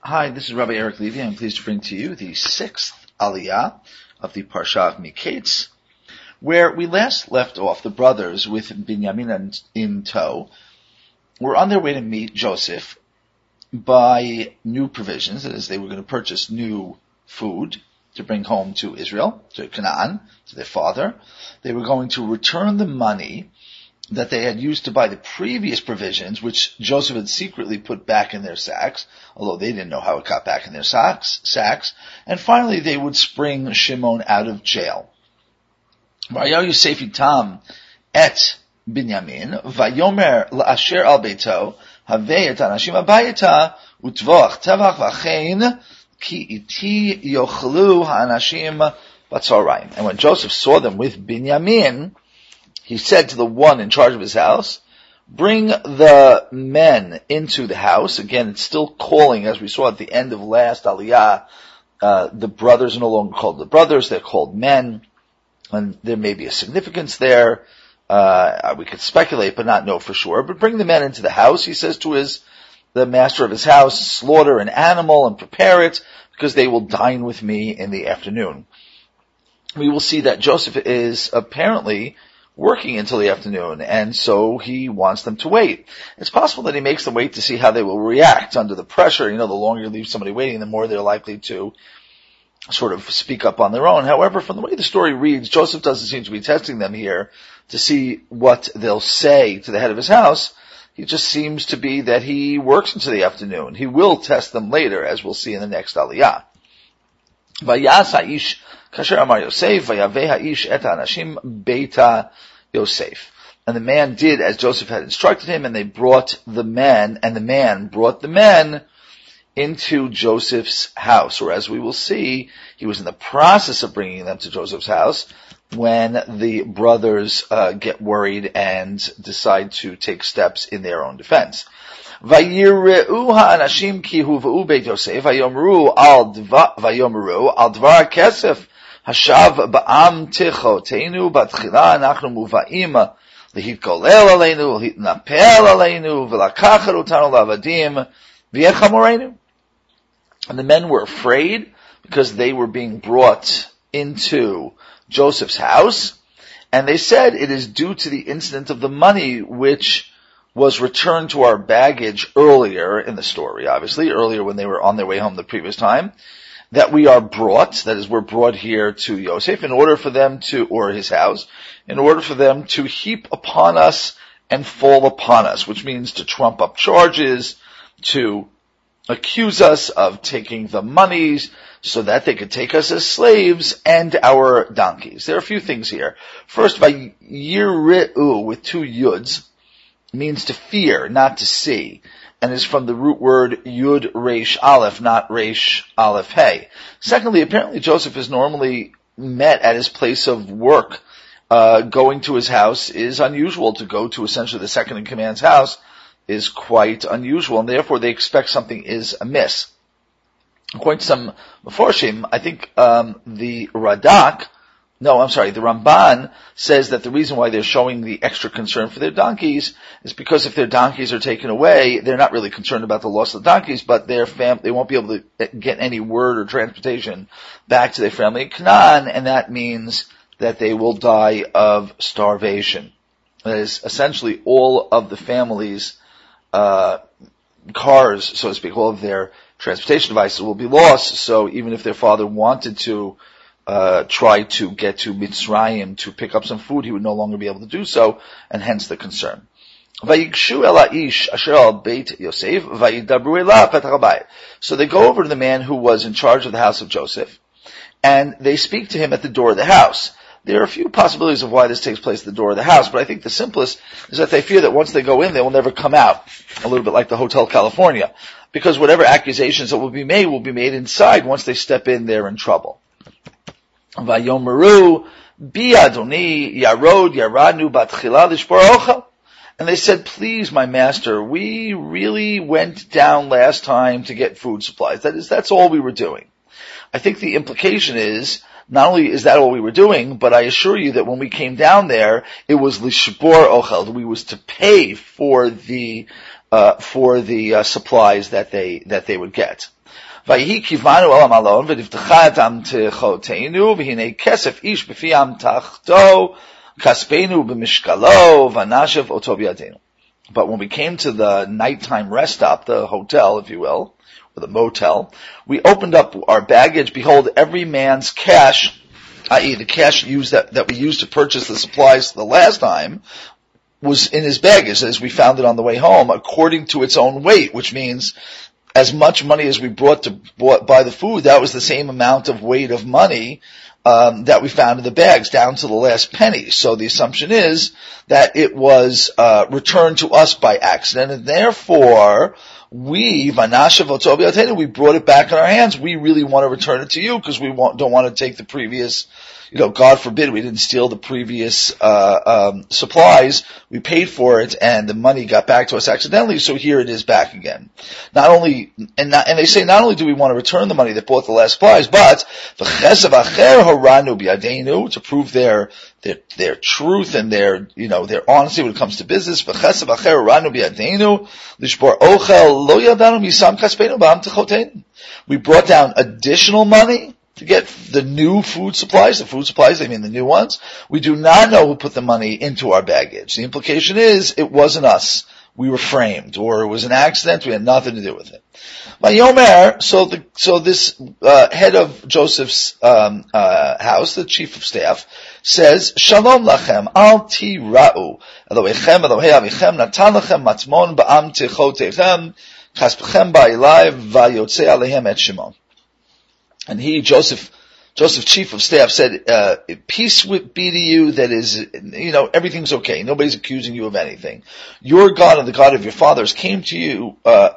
Hi, this is Rabbi Eric Levy. I'm pleased to bring to you the sixth Aliyah of the Parsha of Miketz, where we last left off. The brothers with Binyamin in tow were on their way to meet Joseph by new provisions. That is, they were going to purchase new food to bring home to Israel, to Canaan, to their father. They were going to return the money that they had used to buy the previous provisions, which Joseph had secretly put back in their sacks, although they didn't know how it got back in their sacks. And finally, they would spring Shimon out of jail. Vayayu Yosef itam et Binyamin, vayomer la'asher al beito, havei et anashim abayita, utvach tevach v'chein, ki iti yochlu ha'anashim batzorayim. And when Joseph saw them with Binyamin, he said to the one in charge of his house, bring the men into the house. Again, it's still calling, as we saw at the end of last Aliyah, the brothers are no longer called the brothers, they're called men, and there may be a significance there. We could speculate, but not know for sure. But bring the men into the house, he says to the master of his house, slaughter an animal and prepare it, because they will dine with me in the afternoon. We will see that Joseph is apparently working until the afternoon, and so he wants them to wait. It's possible that he makes them wait to see how they will react under the pressure. The longer you leave somebody waiting, the more they're likely to sort of speak up on their own. However, from the way the story reads, Joseph doesn't seem to be testing them here to see what they'll say to the head of his house. He just seems to be that he works into the afternoon. He will test them later, as we'll see in the next Aliyah. Vayas ha'ish kasher amar Yosef, vayaveh ha'ish et ha'anashim beita Yosef. And the man did as Joseph had instructed him, and they brought the men, and the man brought the men into Joseph's house. Or as we will see, he was in the process of bringing them to Joseph's house when the brothers get worried and decide to take steps in their own defense. Vayireu ha'anashim ki huv'u beit Yosef, vayomru al dvar kesef hashav ba'am tichoteinu batchila anachnu muva'im lehitkolel aleinu, lehitnapel aleinu, v'lakachet otanu la'avadim, v'yeh chamorenu. And the men were afraid because they were being brought into Joseph's house, and they said it is due to the incident of the money which was returned to our baggage earlier in the story, obviously, earlier when they were on their way home the previous time, that we are brought, that is, we're brought here to Yosef in order for them to, or his house, in order for them to heap upon us and fall upon us, which means to trump up charges, to accuse us of taking the monies so that they could take us as slaves and our donkeys. There are a few things here. First, by Yireu with two yuds, means to fear, not to see, and is from the root word Yud Resh Aleph, not Resh Aleph Hey. Secondly, apparently Joseph is normally met at his place of work. Going to his house is unusual. To go to essentially the second in command's house is quite unusual, and therefore they expect something is amiss. According to some Meforshim, I think the Ramban says that the reason why they're showing the extra concern for their donkeys is because if their donkeys are taken away, they're not really concerned about the loss of the donkeys, but they won't be able to get any word or transportation back to their family in Canaan, and that means that they will die of starvation. That is, essentially all of the family's cars, so to speak, all of their transportation devices will be lost, so even if their father wanted to try to get to Mitzrayim to pick up some food, he would no longer be able to do so, and hence the concern. So they go over to the man who was in charge of the house of Joseph, and they speak to him at the door of the house. There are a few possibilities of why this takes place at the door of the house, but I think the simplest is that they fear that once they go in, they will never come out. A little bit like the Hotel California. Because whatever accusations that will be made inside. Once they step in, they're in trouble. Vayomeru bi Adoni yarod yaradnu batchila lishbor ochel. And they said, please, my master, we really went down last time to get food supplies. That's all we were doing. I think the implication is, not only is that all we were doing, but I assure you that when we came down there, it was lishbor ochel. We was to pay for the for the supplies that they would get. ויהי כיוונו אל המלון ונפתחה את המתחותינו והנה כסף איש בפיהם תחתו כספנו במשקלו ונשב אותו בידינו. But when we came to the nighttime rest stop, the hotel, if you will, or the motel, we opened up our baggage. Behold, every man's cash, i.e. the cash used that we used to purchase the supplies the last time, was in his baggage as we found it on the way home, according to its own weight, which means as much money as we brought to buy the food, that was the same amount of weight of money that we found in the bags, down to the last penny. So the assumption is that it was returned to us by accident, and therefore we brought it back in our hands. We really want to return it to you because we don't want to take the previous, God forbid we didn't steal the previous supplies. We paid for it and the money got back to us accidentally, so here it is back again. And they say not only do we want to return the money that bought the last supplies, but to prove their truth and their honesty when it comes to business. We brought down additional money to get the new food supplies. The food supplies, I mean the new ones. We do not know who put the money into our baggage. The implication is it wasn't us. We were framed, or it was an accident. We had nothing to do with it. Vayomer, so this head of Joseph's house, the chief of staff, says, Shalom lachem, al tira'u, Elohechem, Elohei avichem, natan lachem matmon ba'am techotechem, chaspechem ba'ilai, vayotze alehem et Shimon. And he, Joseph, chief of staff, said, peace be to you, that is, everything's okay. Nobody's accusing you of anything. Your God and the God of your fathers came to you,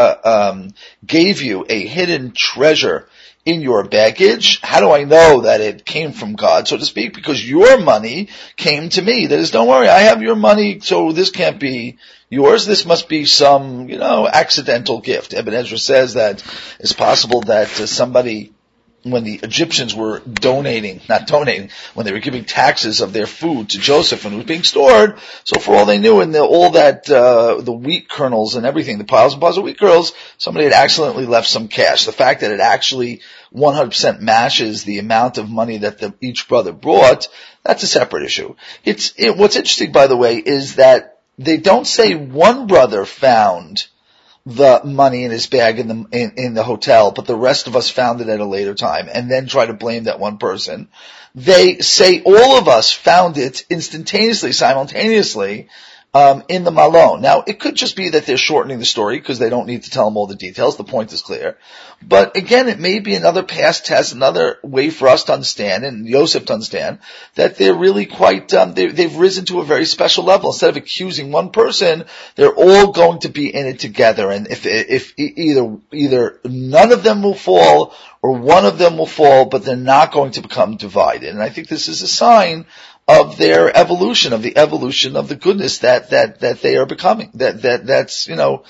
gave you a hidden treasure in your baggage. How do I know that it came from God, so to speak? Because your money came to me. That is, don't worry, I have your money, so this can't be yours. This must be some, accidental gift. Ibn Ezra says that it's possible that somebody, when the Egyptians were when they were giving taxes of their food to Joseph and it was being stored, so for all they knew, and the wheat kernels and everything, the piles and piles of wheat kernels, somebody had accidentally left some cash. The fact that it actually 100% matches the amount of money that each brother brought, that's a separate issue. What's interesting, by the way, is that they don't say one brother found the money in his bag in the hotel, but the rest of us found it at a later time, and then try to blame that one person. They say all of us found it instantaneously, simultaneously, in the Malon. Now, it could just be that they're shortening the story because they don't need to tell them all the details. The point is clear. But again, it may be another past test, another way for us to understand, and Yosef to understand, that they're really quite, they've risen to a very special level. Instead of accusing one person, they're all going to be in it together. And if either none of them will fall, or one of them will fall, but they're not going to become divided. And I think this is a sign of their evolution, of the evolution of the goodness that they are becoming. That's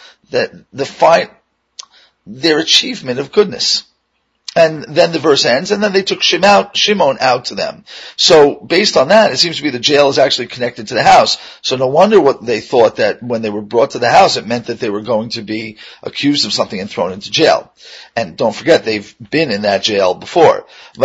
their achievement of goodness. And then the verse ends, and then they took Shimon out to them. So based on that, it seems to be the jail is actually connected to the house. So no wonder what they thought, that when they were brought to the house, it meant that they were going to be accused of something and thrown into jail. And don't forget, they've been in that jail before. And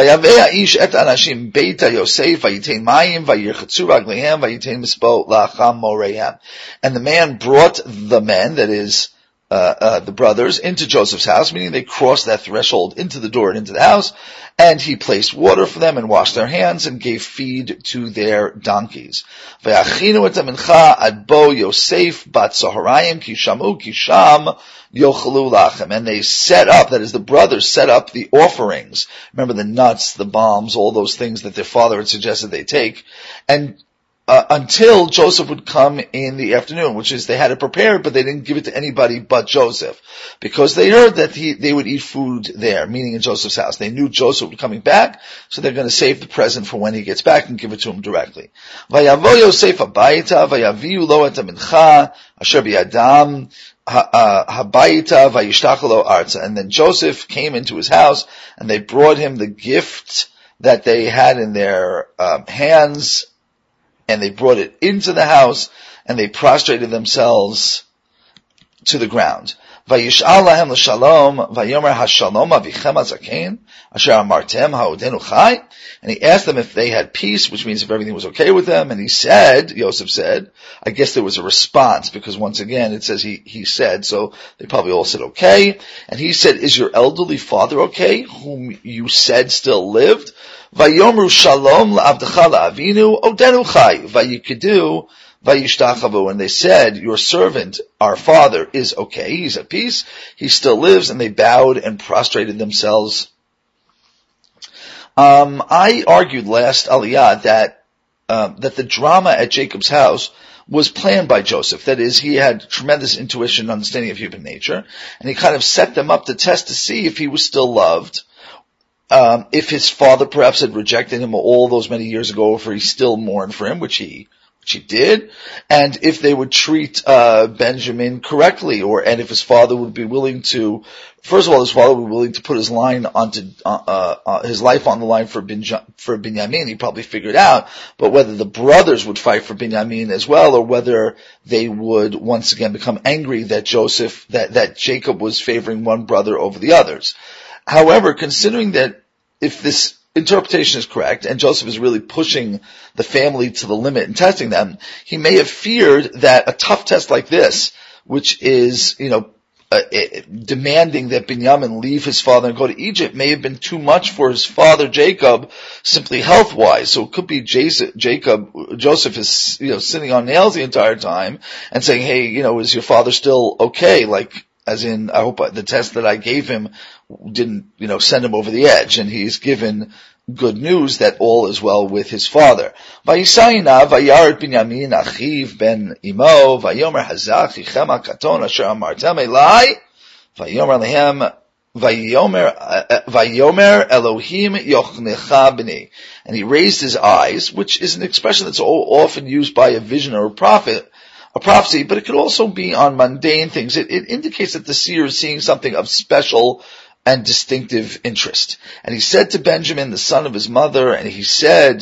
the man brought the men, that is, the brothers, into Joseph's house, meaning they crossed that threshold into the door and into the house, and he placed water for them and washed their hands and gave feed to their donkeys. And they set up, that is, the brothers set up the offerings. Remember the nuts, the balms, all those things that their father had suggested they take, and until Joseph would come in the afternoon, which is they had it prepared, but they didn't give it to anybody but Joseph, because they heard that they would eat food there, meaning in Joseph's house. They knew Joseph was coming back, so they're going to save the present for when he gets back and give it to him directly. Vayavo Yosef habayita, vayaviu lo et mincha asher biyadam habayita vayishtach lo arza. And then Joseph came into his house, and they brought him the gift that they had in their hands, and they brought it into the house, and they prostrated themselves to the ground. Vayish'al lahem l'shalom, vayomer hashalom avichem hazaken, asher amartem ha'odenu chai. And he asked them if they had peace, which means if everything was okay with them. And he said, Yosef said, I guess there was a response, because once again it says he said, so they probably all said okay. And he said, is your elderly father okay, whom you said still lived? Vayomru shalom la'avdecha la'avinu, odenu chai, vayikudu, Vayishtachavu, and they said, your servant, our father, is okay, he's at peace, he still lives, and they bowed and prostrated themselves. I argued last Aliyah that the drama at Jacob's house was planned by Joseph. That is, he had tremendous intuition and understanding of human nature, and he kind of set them up to test to see if he was still loved, if his father perhaps had rejected him all those many years ago, if he still mourned for him, which he did, and if they would treat Benjamin correctly, and if his father would be willing to, first of all, his father would be willing to put his life on the line for Binyamin. He probably figured out, but whether the brothers would fight for Binyamin as well, or whether they would once again become angry that that Jacob was favoring one brother over the others. However, considering that if this interpretation is correct, and Joseph is really pushing the family to the limit and testing them, he may have feared that a tough test like this, which is, demanding that Binyamin leave his father and go to Egypt, may have been too much for his father Jacob, simply health-wise. So it could be Joseph is, sitting on nails the entire time and saying, hey, is your father still okay? Like, as in, I hope the test that I gave him didn't, send him over the edge, and he's given good news that all is well with his father. Vayisayina vayaret Binyamin achiv ben imo vayomer hazach ichem hakaton asher amartem elai vayomer lehem vayomer Elohim yochnecha b'ni. And he raised his eyes, which is an expression that's often used by a vision or a prophecy, but it could also be on mundane things. It indicates that the seer is seeing something of special and distinctive interest. And he said to Benjamin, the son of his mother, and he saw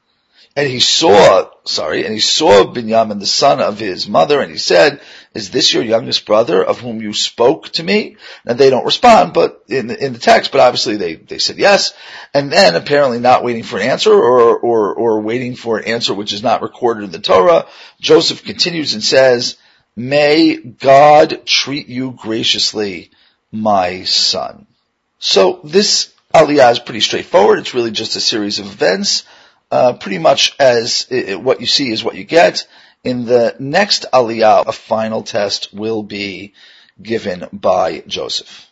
Binyamin, the son of his mother, and he said, is this your youngest brother of whom you spoke to me? And they don't respond, but in the text, but obviously they said yes. And then apparently not waiting for an answer or waiting for an answer which is not recorded in the Torah, Joseph continues and says, may God treat you graciously, my son. So this Aliyah is pretty straightforward. It's really just a series of events. Pretty much as what you see is what you get. In the next Aliyah, a final test will be given by Joseph.